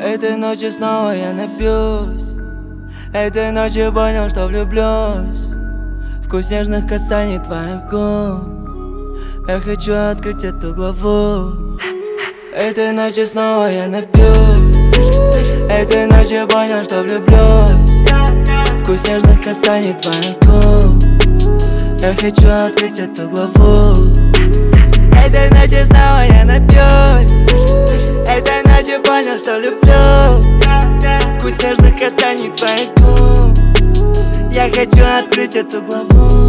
Этой ночью снова я напьюсь. Этой ночью понял, что влюблюсь. Вкус нежных касаний твоих губ. Я хочу открыть эту главу. Этой ночью снова я напьюсь. Этой ночью понял, что влюблюсь. Вкус нежных касаний твоих губ. Я хочу открыть эту главу. Этой ночью снова я напьюсь. Этой ночью понял, что люблю. Вкус нежных касаний твоих губ. Я хочу открыть эту главу.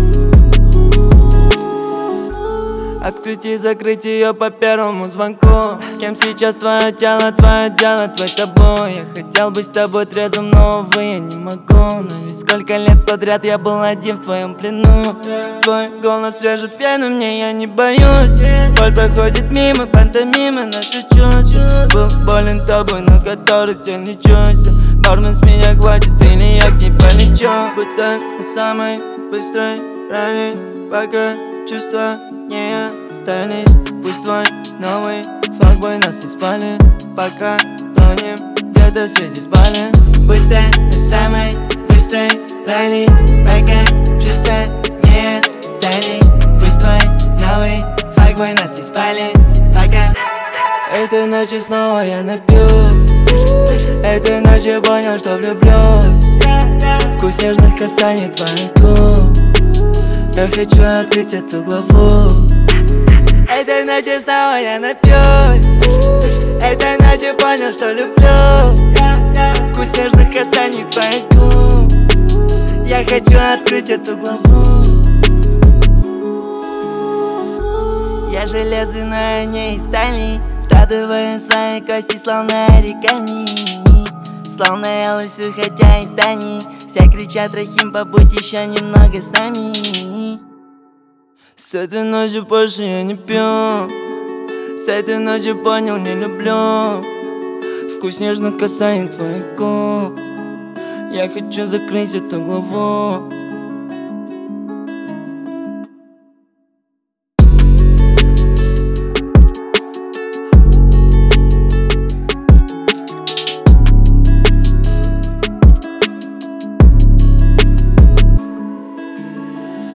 Открыть и закрыть ее по первому звонку. Кем сейчас твое тело, твой табу. Я хотел быть с тобой трезвым, но, увы, я не могу. Но ведь сколько лет подряд я был один в твоем плену. Твой голос режет вены, мне я не боюсь. Боль проходит мимо, пантомимы наши чувства. Был болен тобой, но который теперь не чувствую. Бармен, с меня хватит, или я к ней полечу. Будь так на самой быстрой ралли, пока чувства не остались. Пусть твой новый факбой нас и спалит, пока тонем где-то в свете спали. Будь ты на самой быстрой ралли, пока чувства не остались. Пусть твой новый факбой нас и спалит, пока. Этой ночью снова я напьюсь. Этой ночью понял, что влюблюсь. Вкус нежных касаний твоих губ. Я хочу открыть эту главу. Этой ночью снова я напьюсь. Этой ночью понял, что люблю. Вкус нежных касаний твоих губ. Я хочу открыть эту главу. Я железный, но я не из стали. Складываем свои кости, словно оригами. Словно я лысый, уходя из зданий. Все кричат: Рахим, побудь еще немного с нами. С этой ночи больше я не пью. С этой ночи понял, не люблю. Вкус нежных касаний твоих губ. Я хочу закрыть эту главу.